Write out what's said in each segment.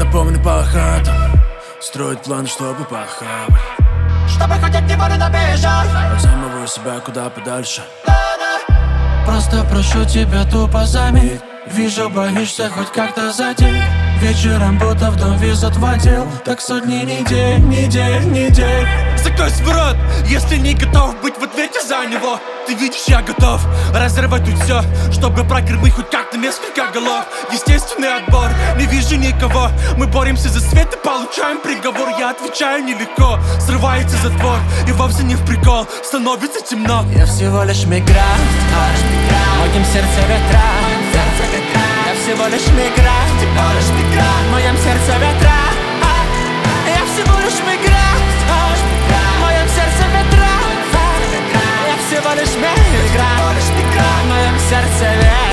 помню по хатам, строить планы, чтобы похавать, чтобы хоть от него не добежать, от самого себя куда подальше. Просто прошу тебя тупо заметь, вижу, боишься хоть как-то задеть. Вечером будто в дом везут в отдел, так сотни недель. Закрой свой рот, если не готов быть в ответе за него. Ты видишь, я готов разорвать тут все, чтобы прокормить хоть как-то несколько голов. Естественный отбор, не вижу никого. Мы боремся за свет и получаем приговор. Я отвечаю нелегко, срывается затвор. И вовсе не в прикол, становится темно. Я всего лишь мигрант, в моем сердце ветра. Я всего лишь мигрант, в моем сердце ветра. Я всего лишь мигрант, в моем сердце ветра. Я всего лишь мигрант, в моем сердце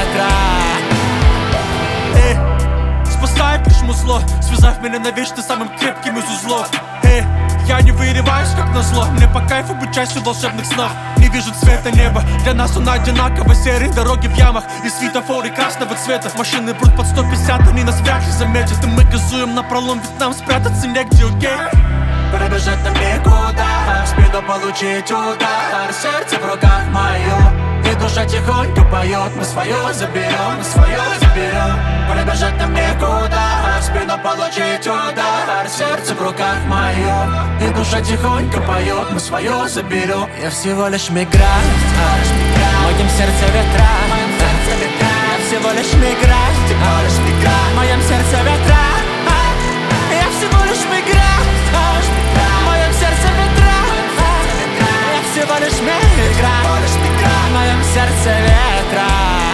ветра. Спасает лишь музло, связав меня навечно самым крепким из узлов. Я не вырываюсь, как назло. Мне по кайфу быть частью волшебных снов. Не вижу цвета неба, для нас он одинаково. Серые дороги в ямах и светофоры красного цвета. Машины прут под 150, они нас вряд ли заметят. И мы газуем напролом, ведь нам спрятаться негде, окей? Пробежать нам никуда, в спину получить удар. Сердце в руках мое, и душа тихонько поет. Мы свое заберем, мы свое заберем. Пробежать нам никуда, в спину получить удар. Сердце в руках мое, и душа тихонько поет. Мы свое заберем. Я всего лишь мигрант, в моем сердце ветра. Я всего лишь мигрант, в моем сердце ветра. Я всего лишь мигрант, в моем сердце ветра. Я всего лишь мигрант, в моем сердце ветра.